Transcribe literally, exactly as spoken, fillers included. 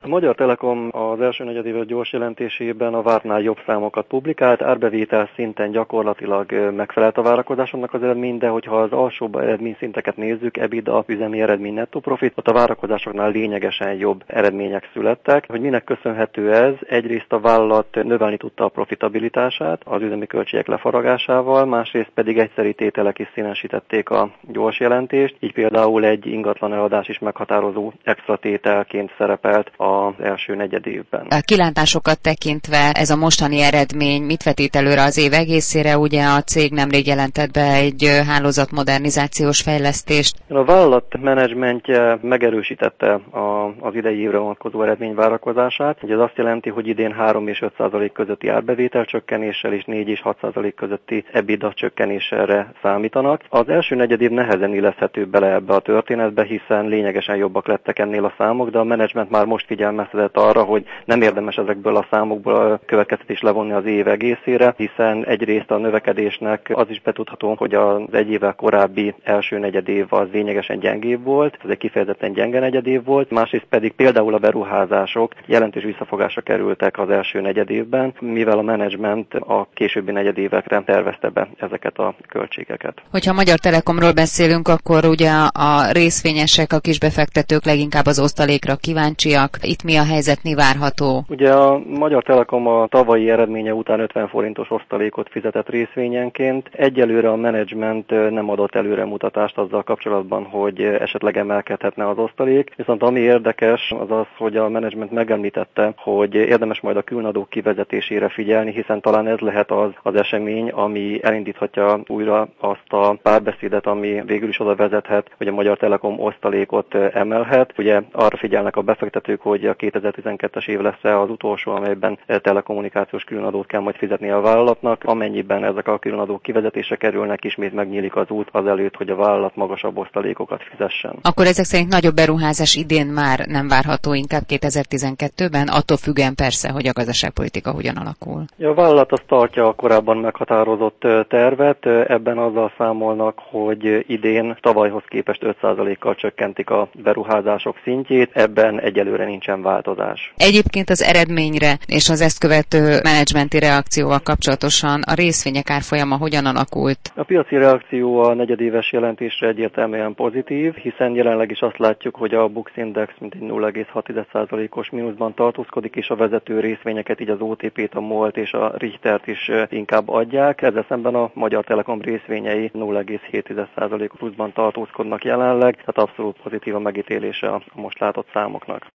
A Magyar Telekom az első negyedéves gyors jelentésében a vártnál jobb számokat publikált, árbevétel szinten gyakorlatilag megfelelt a várakozásoknak az eredmény, de hogyha az alsóbb eredményszinteket nézzük, EBITDA, üzemi eredmény, nettó profit, ott a várakozásoknál lényegesen jobb eredmények születtek. Hogy minek köszönhető ez? Egyrészt a vállalat növelni tudta a profitabilitását az üzemi költségek lefaragásával, másrészt pedig egyszeri tételek is színesítették a gyors jelentést, így például egy ingatlan eladás is meghatározó extra tételként szerepelt az első negyedévben. A kilátásokat tekintve ez a mostani eredmény mit vetít előre az év egészére? Ugye a cég nemrég jelentett be egy hálózatmodernizációs fejlesztést. A vállalat menedzsmentje megerősítette a, az idei évre vonatkozó eredményvárakozását. Ugye ez azt jelenti, hogy idén három és öt százalék közötti árbevétel csökkenéssel és négy és hat százalék közötti EBITDA csökkenésre számítanak. Az első negyedév nehezen illeszthető bele ebbe a történetbe, hiszen lényegesen jobbak lettek ennél a számok, de a menedzsment már most figyelmeztetett arra, hogy nem érdemes ezekből a számokból a következtetést levonni az év egészére, hiszen egyrészt a növekedésnek az is betudható, hogy az egy évvel korábbi első negyedév az lényegesen gyengébb volt, ez egy kifejezetten gyenge negyedév volt, másrészt pedig például a beruházások jelentős visszafogásra kerültek az első negyedévben, mivel a menedzsment a későbbi negyedévekre tervezte be ezeket a költségeket. Hogyha a Magyar Telekomról beszélünk, akkor ugye a részvényesek, a kisbefektetők leginkább az osztalékra kíváncsiak. Itt mi a helyzet, mi várható? Ugye a Magyar Telekom a tavalyi eredménye után ötven forintos osztalékot fizetett részvényenként. Egyelőre a menedzsment nem adott előremutatást azzal kapcsolatban, hogy esetleg emelkedhetne az osztalék. Viszont ami érdekes az az, hogy a menedzsment megemlítette, hogy érdemes majd a különadók kivezetésére figyelni, hiszen talán ez lehet az az esemény, ami elindíthatja újra azt a párbeszédet, ami végül is oda vezethet, hogy a Magyar Telekom osztalékot emelhet. Ugye arra figyelnek a befektetők, hogy a kétezer-tizenkettes év lesz az utolsó, amelyben telekommunikációs különadót kell majd fizetni a vállalatnak. Amennyiben ezek a különadók kivezetésre kerülnek, ismét megnyílik az út azelőtt, hogy a vállalat magasabb osztalékokat fizessen. Akkor ezek szerint nagyobb beruházás idén már nem várható, inkább kétezer-tizenkettőben, attól függően persze, hogy a gazdaságpolitika hogyan alakul. A vállalat azt tartja a korábban meghatározott tervet, ebben azzal számolnak, hogy idén tavalyhoz képest öt százalékkal csökkentik a beruházások szintjét, ebben egyelőre nincsen változás. Egyébként az eredményre és az ezt követő menedzsmenti reakcióval kapcsolatosan a részvények árfolyama hogyan alakult? A piaci reakció a negyedéves jelentésre egyértelműen pozitív, hiszen jelenleg is azt látjuk, hogy a Bux Index mintegy nulla egész hat százalékos mínuszban tartózkodik, és a vezető részvényeket, így az o té pét, a MOL-t és a Richtert is inkább adják. Ezzel szemben a Magyar Telekom részvényei nulla egész hét százalék pluszban tartózkodnak jelenleg, tehát abszolút pozitív a megítélése a most látott számoknak.